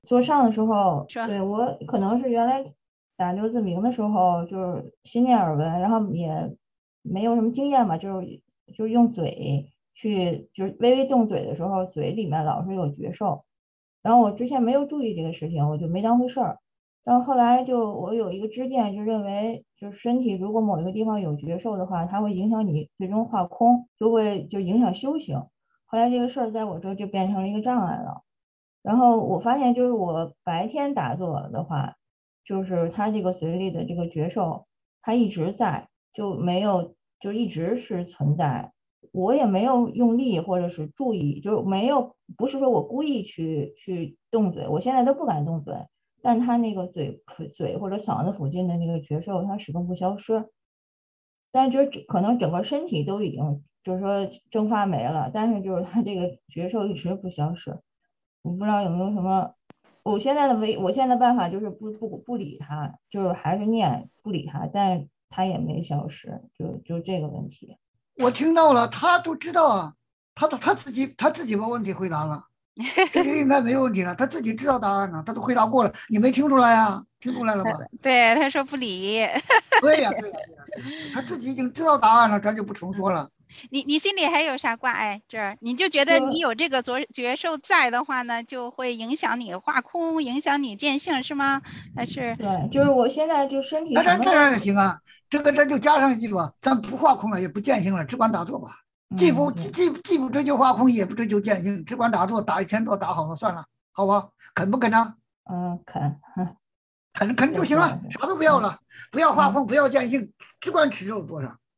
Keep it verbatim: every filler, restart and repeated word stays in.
做上的时候， 说对我可能是原来打六字铭的时候就是心念耳闻，然后也没有什么经验嘛，就是就是用嘴去，就是微微动嘴的时候，嘴里面老是有觉受。然后我之前没有注意这个事情，我就没当回事儿。但后来就我有一个知见，就认为就是身体如果某一个地方有觉受的话，它会影响你最终化空，就会就影响修行。后来这个事儿在我这儿就变成了一个障碍了。然后我发现，就是我白天打坐的话，就是它这个随力的这个觉受，它一直在，就没有，就一直是存在。我也没有用力或者是注意，就是没有，不是说我故意去去动嘴，我现在都不敢动嘴，但它那个嘴嘴或者嗓子附近的那个觉受，它始终不消失。但是就是可能整个身体都已经就是说蒸发没了，但是就是它这个觉受一直不消失。我不知道有没有什么，我现在的唯我现在的办法就是不不不理它，就是还是念不理它，但是它也没消失，就就这个问题。 我听到了，他都知道啊，他他他自己他自己把问题回答了，这个应该没有问题了，他自己知道答案了，他都回答过了，你没听出来呀？听出来了吧？ 对，他说不理。 对呀，对呀，对呀，对呀，他自己已经知道答案了，咱就不重说了。 你你心里还有啥挂碍？这儿你就觉得你就有这个左觉受在的话呢，就会影响你化空，影响你见性，是吗？还是对，就是我现在就身体那这这什么都样也行啊，这个这就加上一句吧，咱不画空了，也不见性了，只管打坐吧。既不嗯对既既不追求画空，也不追求见性，只管打坐，打一千多打好了算了，好吧？肯不肯呢？ 嗯肯肯肯就是是行了， 是啥都不要嗯了，不要画嗯空，不要见性，只管持咒多少。